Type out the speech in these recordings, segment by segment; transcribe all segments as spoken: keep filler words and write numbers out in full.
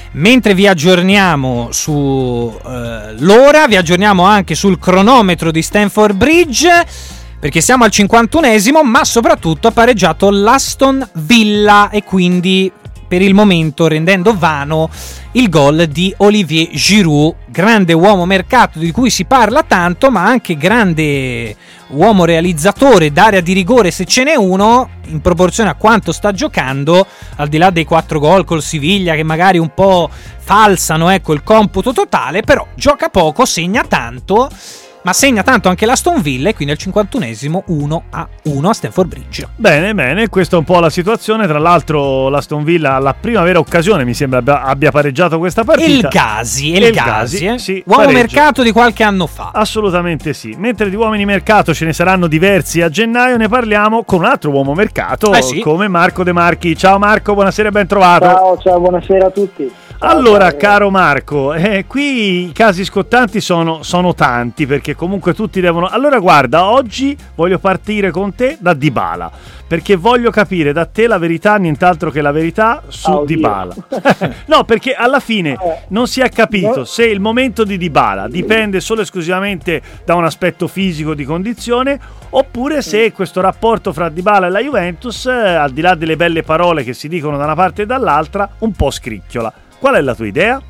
Mentre vi aggiorniamo su eh, l'ora, vi aggiorniamo anche sul cronometro di Stamford Bridge, perché siamo al cinquantunesimo, ma soprattutto ha pareggiato l'Aston Villa e quindi per il momento rendendo vano il gol di Olivier Giroud, grande uomo mercato di cui si parla tanto, ma anche grande uomo realizzatore d'area di rigore se ce n'è uno, in proporzione a quanto sta giocando, al di là dei quattro gol col Siviglia che magari un po' falsano, ecco, il computo totale, però gioca poco, segna tanto, ma segna tanto anche l'Aston Villa e quindi al cinquantunesimo uno a uno a Stamford Bridge. Bene, bene, questa è un po' la situazione. Tra l'altro l'Aston Villa alla prima vera occasione mi sembra abbia, abbia pareggiato questa partita. Il Gasi, il, il Gasi, eh? Sì, uomo pareggio. mercato di qualche anno fa. Assolutamente sì. Mentre di uomini mercato ce ne saranno diversi a gennaio, ne parliamo con un altro uomo mercato, eh sì. come Marco De Marchi. Ciao Marco, buonasera e ben trovato. Ciao, ciao, buonasera a tutti. Allora, caro Marco, eh, qui i casi scottanti sono, sono tanti, perché comunque tutti devono... Allora guarda, oggi voglio partire con te da Dybala, perché voglio capire da te la verità, nient'altro che la verità su oh, Dybala. No, perché alla fine non si è capito se il momento di Dybala dipende solo e esclusivamente da un aspetto fisico di condizione, oppure se questo rapporto fra Dybala e la Juventus, eh, al di là delle belle parole che si dicono da una parte e dall'altra, un po' scricchiola. Qual è la tua idea?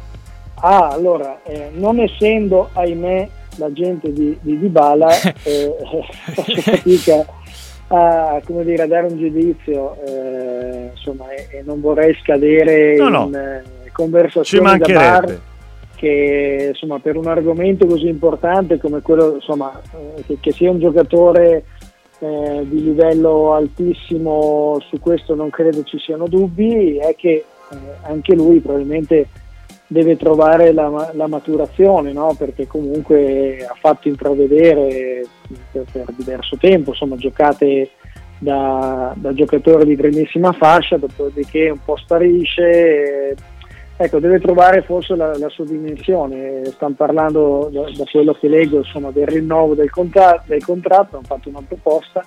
Ah, allora, eh, non essendo, ahimè, l'agente di, di Dybala, eh, faccio fatica a, come dire, a dare un giudizio, eh, insomma, e, e non vorrei scadere no, no. in eh, conversazioni da bar, che insomma per un argomento così importante come quello, insomma, eh, che, che sia un giocatore eh, di livello altissimo, su questo non credo ci siano dubbi, è che Eh, anche lui probabilmente deve trovare la, la maturazione, no? Perché comunque ha fatto intravedere per, per diverso tempo, insomma, giocate da, da giocatore di primissima fascia, dopodiché un po' sparisce, eh, ecco, deve trovare forse la, la sua dimensione. Stanno parlando, da, da quello che leggo, insomma, del rinnovo del, contra- del contratto, hanno fatto una proposta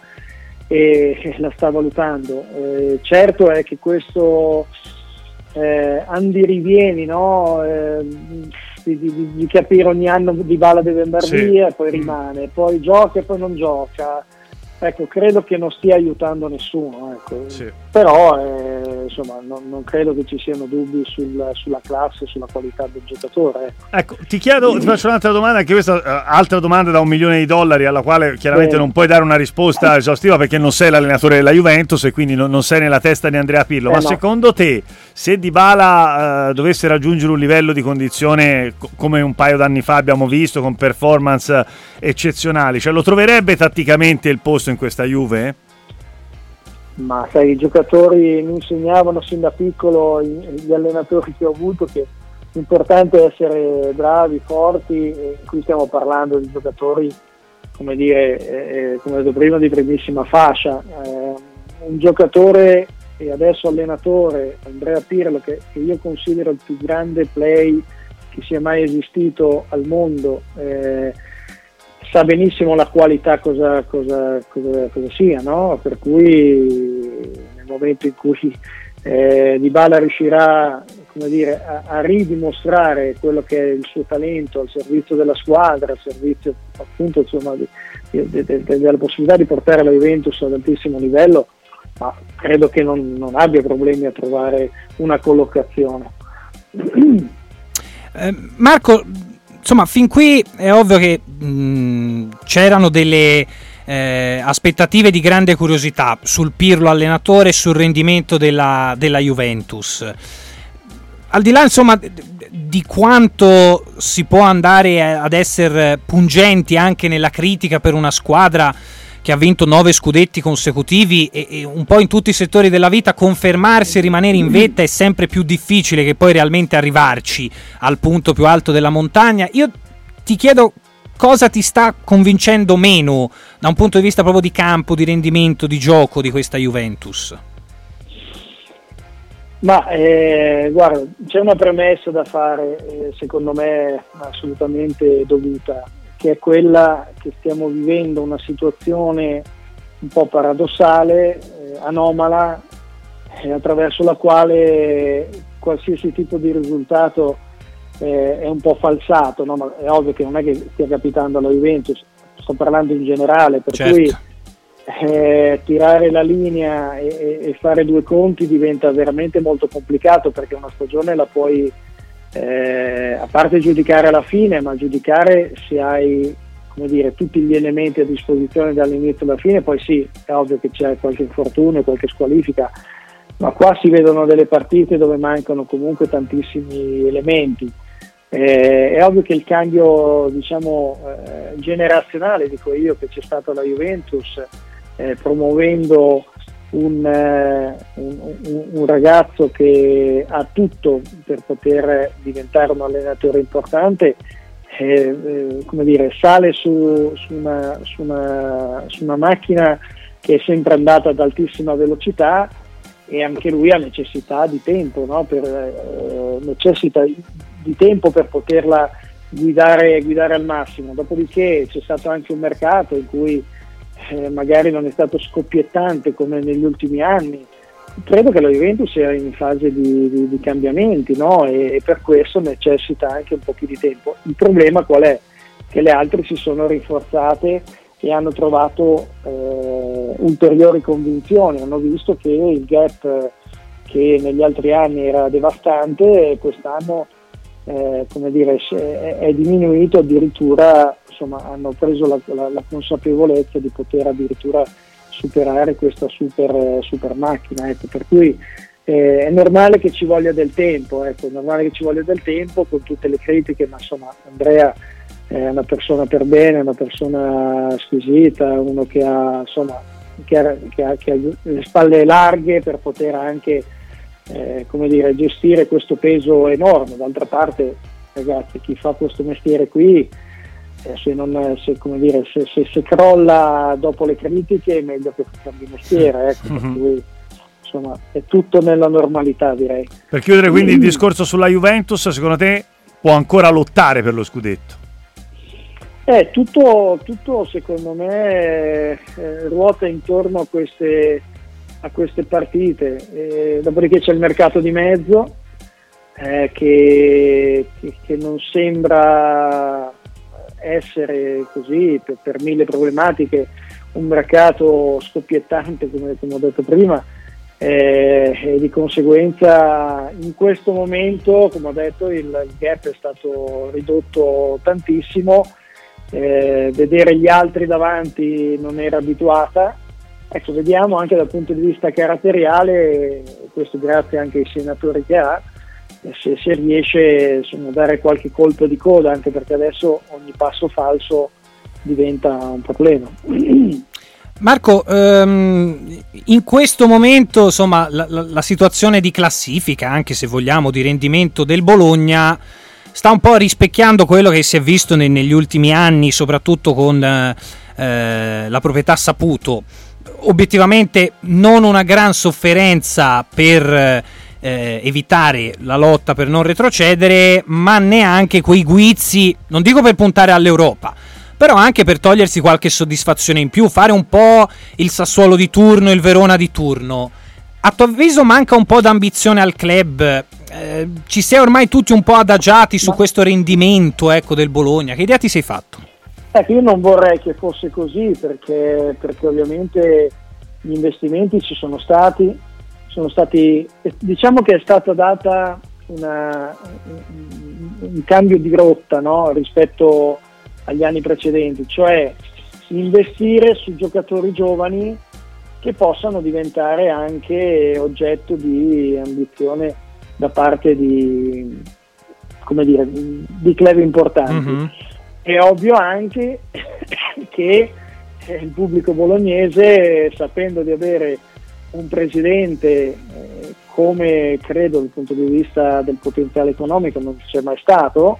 e la sta valutando. Eh, certo è che questo Eh, andirivieni, no? Eh, di, di, di capire ogni anno Dybala deve andare sì. via e poi rimane, poi gioca e poi non gioca, ecco, credo che non stia aiutando nessuno, ecco. Sì. Però eh, insomma non, non credo che ci siano dubbi sul, sulla classe, sulla qualità del giocatore, ecco. Ecco, ti chiedo, ti faccio un'altra domanda, anche questa uh, altra domanda da un milione di dollari, alla quale chiaramente Bene. non puoi dare una risposta esaustiva perché non sei l'allenatore della Juventus e quindi non, non sei nella testa di Andrea Pirlo, eh ma no. secondo te, se Dybala uh, dovesse raggiungere un livello di condizione co- come un paio d'anni fa abbiamo visto, con performance eccezionali, cioè lo troverebbe tatticamente il posto in questa Juve? Ma sai, i giocatori mi insegnavano sin da piccolo, gli allenatori che ho avuto, che l'importante è essere bravi, forti, e qui stiamo parlando di giocatori, come dire, eh, come ho detto prima, di primissima fascia. Eh, un giocatore e adesso allenatore, Andrea Pirlo, che, che io considero il più grande play che sia mai esistito al mondo, eh, sa benissimo la qualità cosa, cosa, cosa, cosa sia, no? Per cui nel momento in cui eh, Dybala riuscirà, come dire, a, a ridimostrare quello che è il suo talento al servizio della squadra, al servizio appunto, insomma, di, di, di, di, della possibilità di portare la Juventus ad altissimo livello, ma credo che non, non abbia problemi a trovare una collocazione. Eh, Marco, insomma, fin qui è ovvio che mh, c'erano delle eh, aspettative di grande curiosità sul Pirlo allenatore e sul rendimento della, della Juventus. Al di là, insomma, di quanto si può andare ad essere pungenti anche nella critica per una squadra che ha vinto nove scudetti consecutivi e, e un po' in tutti i settori della vita confermarsi e rimanere in vetta è sempre più difficile che poi realmente arrivarci al punto più alto della montagna. Io ti chiedo cosa ti sta convincendo meno da un punto di vista proprio di campo, di rendimento, di gioco di questa Juventus. Ma eh, guarda, c'è una premessa da fare, eh, secondo me assolutamente dovuta, che è quella che stiamo vivendo una situazione un po' paradossale, eh, anomala, eh, attraverso la quale qualsiasi tipo di risultato eh, è un po' falsato, no? Ma è ovvio che non è che stia capitando alla Juventus, sto parlando in generale, per certo. cui eh, tirare la linea e, e fare due conti diventa veramente molto complicato, perché una stagione la puoi eh, a parte giudicare alla fine, ma giudicare se hai, come dire, tutti gli elementi a disposizione dall'inizio alla fine. Poi sì, è ovvio che c'è qualche infortunio, qualche squalifica, ma qua si vedono delle partite dove mancano comunque tantissimi elementi. Eh, è ovvio che il cambio, diciamo, eh, generazionale, dico io, che c'è stato alla Juventus, eh, promuovendo un, eh, un, un, un ragazzo che ha tutto per poter diventare un allenatore importante, eh, eh, come dire, sale su, su, una, su, una, su una macchina che è sempre andata ad altissima velocità, e anche lui ha necessità di tempo, no? per, eh, necessita di tempo per poterla guidare, guidare al massimo. Dopodiché c'è stato anche un mercato in cui eh, magari non è stato scoppiettante come negli ultimi anni. Credo che la Juventus sia in fase di, di, di cambiamenti, no? e, e per questo necessita anche un po' più di tempo. Il problema qual è? Che le altre si sono rinforzate e hanno trovato eh, ulteriori convinzioni, hanno visto che il gap eh, che negli altri anni era devastante, quest'anno eh, come dire, è, è diminuito, addirittura insomma, hanno preso la, la, la consapevolezza di poter addirittura superare questa super, super macchina, ecco. Per cui eh, è normale che ci voglia del tempo, ecco, è normale che ci voglia del tempo con tutte le critiche, ma insomma Andrea è una persona per bene, una persona squisita, uno che ha, insomma, che ha, che ha, che ha le spalle larghe per poter anche eh, come dire, gestire questo peso enorme. D'altra parte, ragazzi, chi fa questo mestiere qui, eh, se, non, se, come dire, se, se, se crolla dopo le critiche è meglio che cambi mestiere, ecco. Mm-hmm. Per cui, insomma, è tutto nella normalità, direi. Per chiudere quindi il discorso sulla Juventus, secondo te può ancora lottare per lo scudetto? Eh, tutto, tutto secondo me eh, ruota intorno a queste, a queste partite. Eh, dopodiché c'è il mercato di mezzo eh, che, che, che non sembra essere così, per, per mille problematiche, un mercato scoppiettante, come, come ho detto prima, eh, e di conseguenza in questo momento, come ho detto, il, il gap è stato ridotto tantissimo. Eh, vedere gli altri davanti non era abituata, ecco, vediamo anche dal punto di vista caratteriale, questo grazie anche ai senatori che ha, se, se riesce, insomma, a dare qualche colpo di coda, anche perché adesso ogni passo falso diventa un problema. Marco, ehm, in questo momento, insomma, la, la, la situazione di classifica, anche se vogliamo di rendimento del Bologna, sta un po' rispecchiando quello che si è visto ne, negli ultimi anni, soprattutto con eh, la proprietà Saputo. Obiettivamente non una gran sofferenza per eh, evitare la lotta per non retrocedere, ma neanche quei guizzi, non dico per puntare all'Europa, però anche per togliersi qualche soddisfazione in più, fare un po' il Sassuolo di turno, il Verona di turno. A tuo avviso manca un po' d'ambizione al club? Eh, ci si è ormai tutti un po' adagiati su questo rendimento, ecco, del Bologna. Che idea ti sei fatto? Ecco, io non vorrei che fosse così, perché, perché ovviamente gli investimenti ci sono stati, sono stati, diciamo che è stata data una, un, un cambio di rotta, no? Rispetto agli anni precedenti, cioè investire su giocatori giovani che possano diventare anche oggetto di ambizione da parte di, come dire, di club importanti. Mm-hmm. È ovvio anche che il pubblico bolognese, sapendo di avere un presidente eh, come credo dal punto di vista del potenziale economico non c'è mai stato,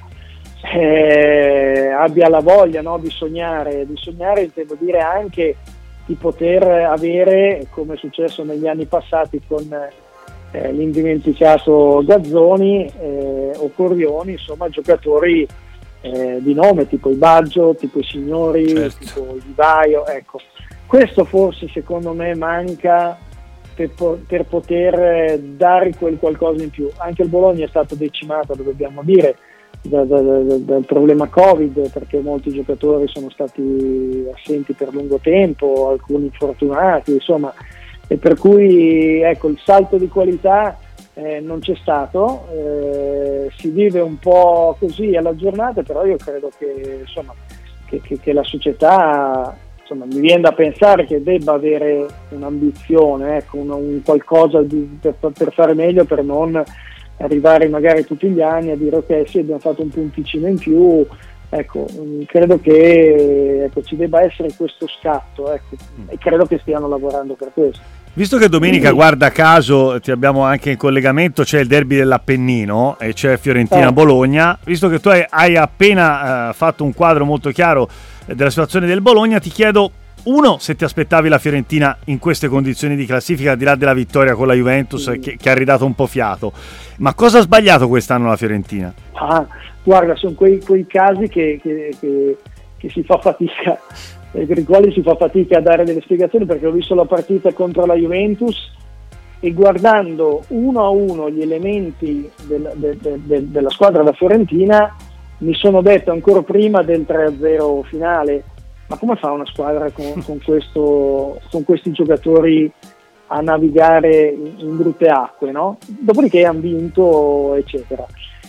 eh, abbia la voglia, no, di sognare, di sognare intendo dire anche di poter avere, come è successo negli anni passati con eh, l'indimenticato Gazzoni eh, o Corrioni, insomma giocatori eh, di nome tipo i Baggio, tipo i Signori, certo, tipo i Di Vaio, ecco. Questo forse secondo me manca per, per poter dare quel qualcosa in più. Anche il Bologna è stato decimato, lo dobbiamo dire, da, da, da, dal problema Covid, perché molti giocatori sono stati assenti per lungo tempo, alcuni infortunati, insomma, e per cui ecco, il salto di qualità eh, non c'è stato, eh, si vive un po' così alla giornata, però io credo che, insomma, che, che, che la società, insomma, mi viene da pensare che debba avere un'ambizione, ecco, un, un qualcosa di, per, per fare meglio, per non arrivare magari tutti gli anni a dire ok, sì, abbiamo fatto un punticino in più. Ecco, credo che ecco, ci debba essere questo scatto, ecco, e credo che stiano lavorando per questo. Visto che domenica, Quindi, guarda caso, ti abbiamo anche in collegamento, c'è il derby dell'Appennino e c'è Fiorentina-Bologna, visto che tu hai, hai appena uh, fatto un quadro molto chiaro della situazione del Bologna, ti chiedo, uno, se ti aspettavi la Fiorentina in queste condizioni di classifica, al di là della vittoria con la Juventus mm. che, che ha ridato un po' fiato, ma cosa ha sbagliato quest'anno la Fiorentina? Ah, guarda, sono quei, quei casi che, che, che, che si fa fatica, per i quali si fa fatica a dare delle spiegazioni, perché ho visto la partita contro la Juventus e guardando uno a uno gli elementi del, de, de, de, della squadra da Fiorentina mi sono detto ancora prima del tre a zero finale: ma come fa una squadra con, con, questo, con questi giocatori a navigare in, in brutte acque, no? Dopodiché hanno vinto, eccetera.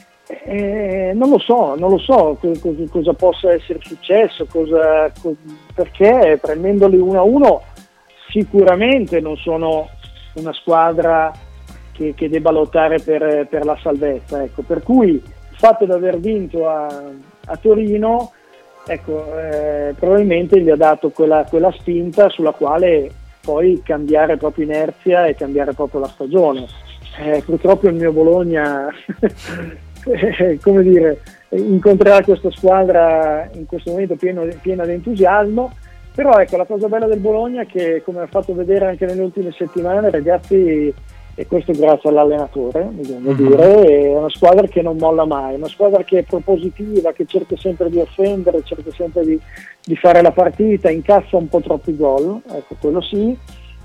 Eh, non lo so, non lo so cosa, cosa possa essere successo, cosa, co- perché prendendoli uno a uno sicuramente non sono una squadra che, che debba lottare per, per la salvezza, ecco. Per cui il fatto di aver vinto a, a Torino, ecco, eh, probabilmente gli ha dato quella, quella spinta sulla quale poi cambiare proprio inerzia e cambiare proprio la stagione. Eh, purtroppo il mio Bologna eh, come dire, incontrerà questa squadra in questo momento pieno, piena di entusiasmo, però ecco, la cosa bella del Bologna è che, come ha fatto vedere anche nelle ultime settimane, ragazzi, e questo grazie all'allenatore, bisogna mm-hmm. dire, è una squadra che non molla mai, una squadra che è propositiva, che cerca sempre di offendere, cerca sempre di, di fare la partita, incassa un po' troppi gol, ecco, quello sì,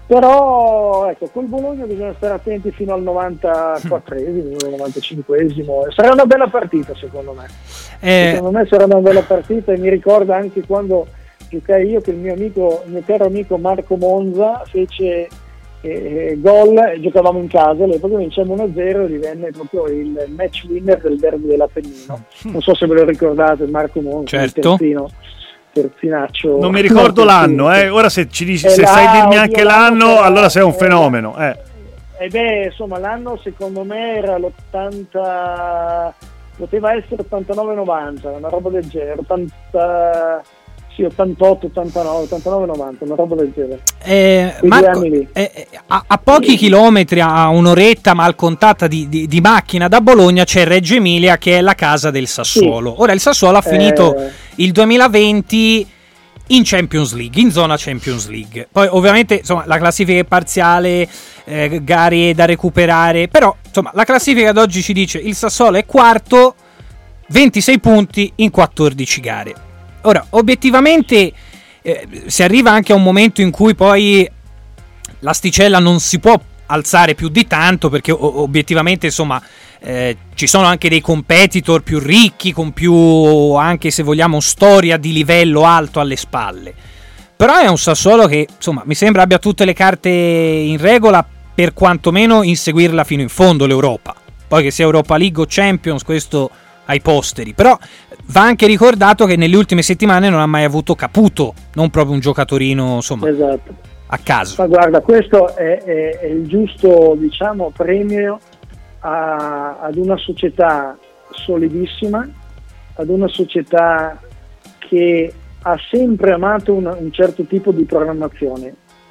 però ecco, col Bologna bisogna stare attenti fino al novantaquattresimo, novantacinquesimo, sarà una bella partita secondo me, eh... secondo me sarà una bella partita, e mi ricorda anche quando giocai io che il mio amico, il mio caro amico Marco Monza fece E, gol, giocavamo in casa, all'epoca vincemmo uno a zero e divenne proprio il match winner del derby dell'Appennino. Non so se ve lo ricordate, Marco Monza, certo. terzino, terzinaccio. Non mi ricordo no, l'anno, eh. Ora se ci dici, se sai dirmi anche l'anno, l'anno allora sei un eh, fenomeno. Eh. E beh, insomma, l'anno secondo me era l'ottanta, poteva essere ottantanove novanta, una roba del genere, ottanta Sì, ottantotto, ottantanove, ottantanove, novanta, una roba del genere. Eh, Marco, eh, a, a pochi sì. chilometri, a un'oretta mal contata di, di, di macchina da Bologna, c'è Reggio Emilia, che è la casa del Sassuolo. Sì. Ora il Sassuolo ha finito eh... il duemilaventi in Champions League, in zona Champions League. Poi ovviamente insomma la classifica è parziale, eh, gare da recuperare, però insomma la classifica ad oggi ci dice il Sassuolo è quarto, ventisei punti in quattordici gare. Ora, obiettivamente eh, si arriva anche a un momento in cui poi l'asticella non si può alzare più di tanto, perché o- obiettivamente insomma eh, ci sono anche dei competitor più ricchi, con più, anche se vogliamo, storia di livello alto alle spalle. Però è un Sassuolo che insomma mi sembra abbia tutte le carte in regola per quantomeno inseguirla fino in fondo l'Europa. Poi che sia Europa League o Champions, questo ai posteri, però va anche ricordato che nelle ultime settimane non ha mai avuto Caputo, non proprio un giocatorino insomma esatto. a caso. Ma guarda, questo è, è, è il giusto, diciamo, premio a, ad una società solidissima, ad una società che ha sempre amato una, un certo tipo di programmazione.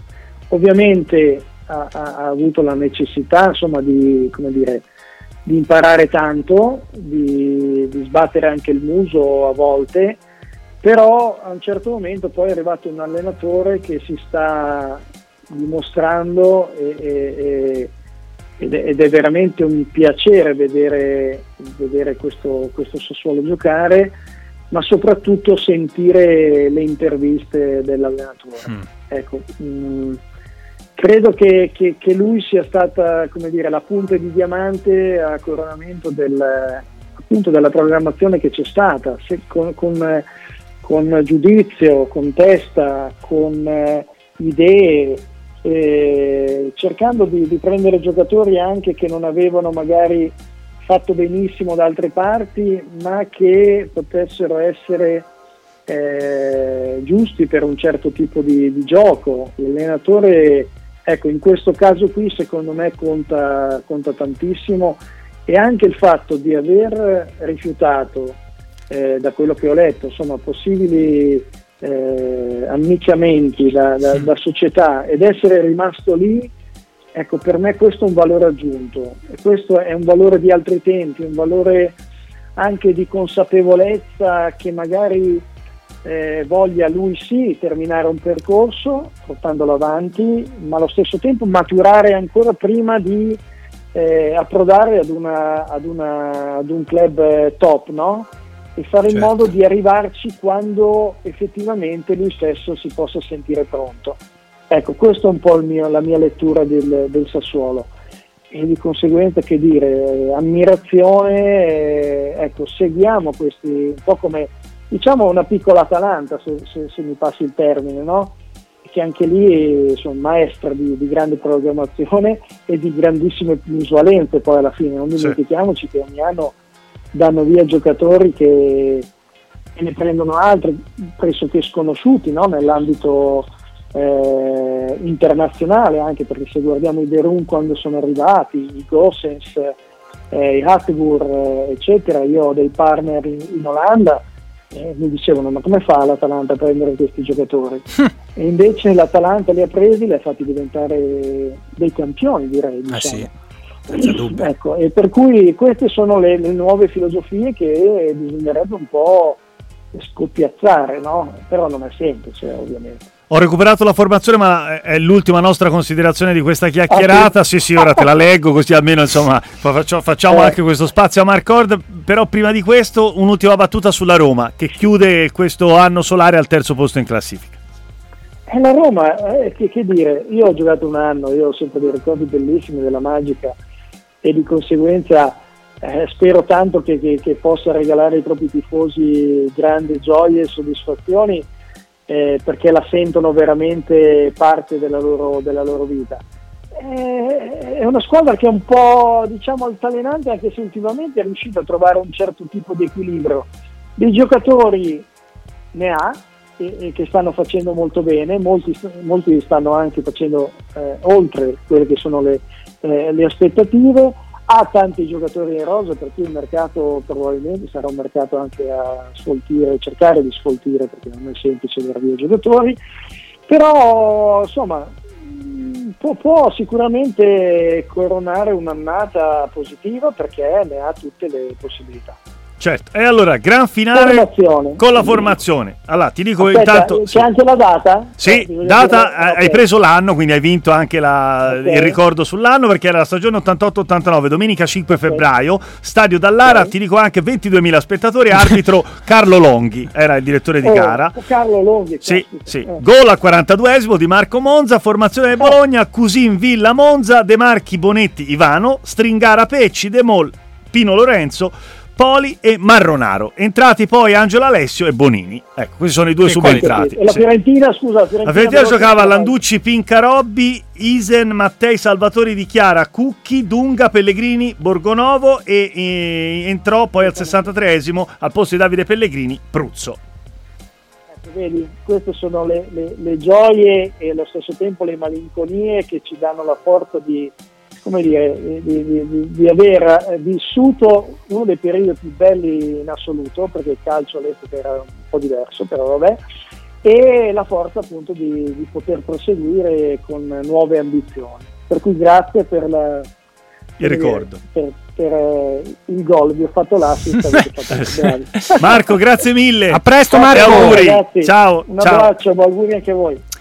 Ovviamente ha, ha, ha avuto la necessità, insomma, di, come dire, di imparare tanto, di, di sbattere anche il muso a volte, però a un certo momento poi è arrivato un allenatore che si sta dimostrando e, e, ed, è, ed è veramente un piacere vedere, vedere questo, questo Sassuolo giocare, ma soprattutto sentire le interviste dell'allenatore. Mm. Ecco, mh, credo che, che, che lui sia stata, come dire, la punta di diamante a coronamento del, appunto della programmazione che c'è stata, se, con, con, con giudizio, con testa, con eh, idee, eh, cercando di, di prendere giocatori anche che non avevano magari fatto benissimo da altre parti, ma che potessero essere eh, giusti per un certo tipo di, di gioco. L'allenatore, ecco, in questo caso qui secondo me conta, conta tantissimo, e anche il fatto di aver rifiutato, eh, da quello che ho letto, insomma, possibili eh, ammiccamenti da, da, da società, ed essere rimasto lì, ecco, per me questo è un valore aggiunto, e questo è un valore di altri tempi, un valore anche di consapevolezza che magari eh, voglia lui sì terminare un percorso portandolo avanti, ma allo stesso tempo maturare ancora prima di eh, approdare ad, una, ad, una, ad un club eh, top, no? E fare certo. in modo di arrivarci quando effettivamente lui stesso si possa sentire pronto. Ecco, questa è un po' il mio, la mia lettura del, del Sassuolo, e di conseguenza, che dire, ammirazione, eh, ecco, seguiamo questi, un po' come, diciamo, una piccola Atalanta, se, se, se mi passi il termine, no? Che anche lì sono maestra di, di grande programmazione e di grandissime plusvalenze, poi alla fine non dimentichiamoci sì. che ogni anno danno via giocatori che, che ne prendono altri pressoché sconosciuti, no? Nell'ambito eh, internazionale, anche perché se guardiamo i Derun quando sono arrivati, i Gossens, eh, i Hatteburg, eh, eccetera, io ho dei partner in, in Olanda, eh, mi dicevano: ma come fa l'Atalanta a prendere questi giocatori? E invece l'Atalanta li ha presi, li ha fatti diventare dei campioni, direi, diciamo. Ah, sì. Senza dubbio. Ecco, e per cui queste sono le, le nuove filosofie che bisognerebbe un po' scoppiazzare, no? Però non è semplice, ovviamente. Ho recuperato la formazione, ma è l'ultima nostra considerazione di questa chiacchierata. Ah, sì, sì, ora te la leggo, così almeno insomma faccio, facciamo eh. anche questo spazio a Mark Ord. Però prima di questo un'ultima battuta sulla Roma, che chiude questo anno solare al terzo posto in classifica. Eh, la Roma, eh, che, che dire, io ho giocato un anno, io ho sempre dei ricordi bellissimi della Magica, e di conseguenza eh, spero tanto che, che, che possa regalare ai propri tifosi grandi gioie e soddisfazioni, eh, perché la sentono veramente parte della loro, della loro vita. Eh, è una squadra che è un po', diciamo, altalenante, anche se ultimamente è riuscita a trovare un certo tipo di equilibrio. Dei giocatori ne ha, e, e che stanno facendo molto bene, molti, molti stanno anche facendo eh, oltre quelle che sono le Eh, le aspettative, ha tanti giocatori in rosa, per cui il mercato probabilmente sarà un mercato anche a sfoltire, cercare di sfoltire, perché non è semplice avere via giocatori, però insomma può, può sicuramente coronare un'annata positiva, perché ne ha tutte le possibilità. Certo, e allora gran finale con la formazione. Allora ti dico Aspetta, intanto c'è sì. anche la data? Sì, eh, data, dire... hai okay. preso l'anno, quindi hai vinto anche la, okay. il ricordo sull'anno, perché era la stagione ottantotto ottantanove, domenica cinque febbraio, okay. Stadio Dallara, okay. ti dico anche ventiduemila spettatori, arbitro Carlo Longhi, era il direttore di oh, gara. Carlo Longhi. Sì, sì. Eh. Gol al quarantaduesimo di Marco Monza, formazione di Bologna, eh. Cusin Villa Monza, De Marchi Bonetti Ivano, Stringara Pecci, De Mol Pino Lorenzo, Poli e Marronaro. Entrati poi Angelo Alessio e Bonini. Ecco, questi sono i due subentrati. E la Fiorentina, sì. scusa, la Fiorentina, la Fiorentina giocava Landucci, Pincarobbi, Isen, Mattei, Salvatori di Chiara, Cucchi, Dunga, Pellegrini, Borgonovo e, e entrò poi al sessantatreesimo al posto di Davide Pellegrini Pruzzo. Ecco, vedi, queste sono le, le, le gioie e allo stesso tempo le malinconie che ci danno la forza di come dire, di, di, di aver vissuto uno dei periodi più belli in assoluto, perché il calcio all'epoca era un po' diverso, però vabbè, e la forza appunto di, di poter proseguire con nuove ambizioni. Per cui grazie per la, il ricordo, per, per, per il gol, vi ho fatto l'assist. Marco, grazie mille, a presto Marco, auguri. Ragazzi, ciao, un ciao. abbraccio, auguri anche a voi.